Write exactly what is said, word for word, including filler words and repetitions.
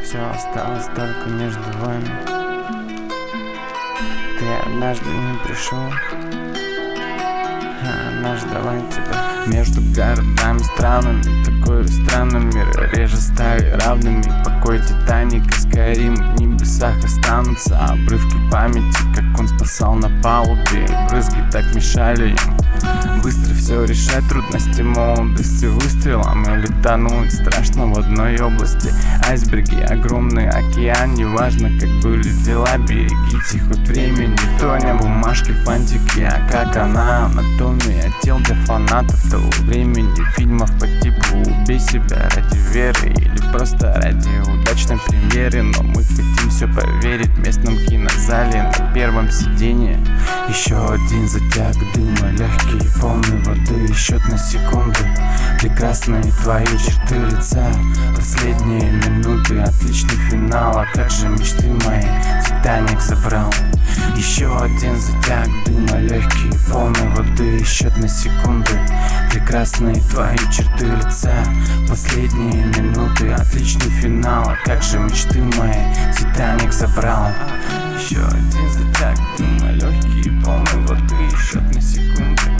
все осталось только между вами. Ты однажды не пришел, а однажды давай тебя. Между городами странами, такой странный мир, реже стали равными. Покой Титаник и Скайрим в небесах останутся обрывки памяти, как он спасал на палубе, и брызги так мешали им быстро все решать, трудности молодости выстрелом или тонуть страшно в одной области. Айсберги, огромный океан, неважно как были дела, берегите их от времени. То не бумажки, фантики, а как она, анатомия тел для фанатов того времени. Фильмов по типу «Убей себя ради веры» или просто ради удачной премьеры. Но мы хотим все проверить в местном кинозале на первом сиденье. Еще один затяг дыма, легкий, полный воды, счет на секунды. Прекрасные твои черты лица, последние минуты, отличный финал. А как же мечты мои Титаник забрал. Еще один затяг дыма, легкий, полный воды, счет на секунды. Прекрасные твои черты лица, последние минуты, отличный финал. А как же мечты мои Титаник забрал. Еще один затяг дыма, легкий, полный воды, счет на секунды.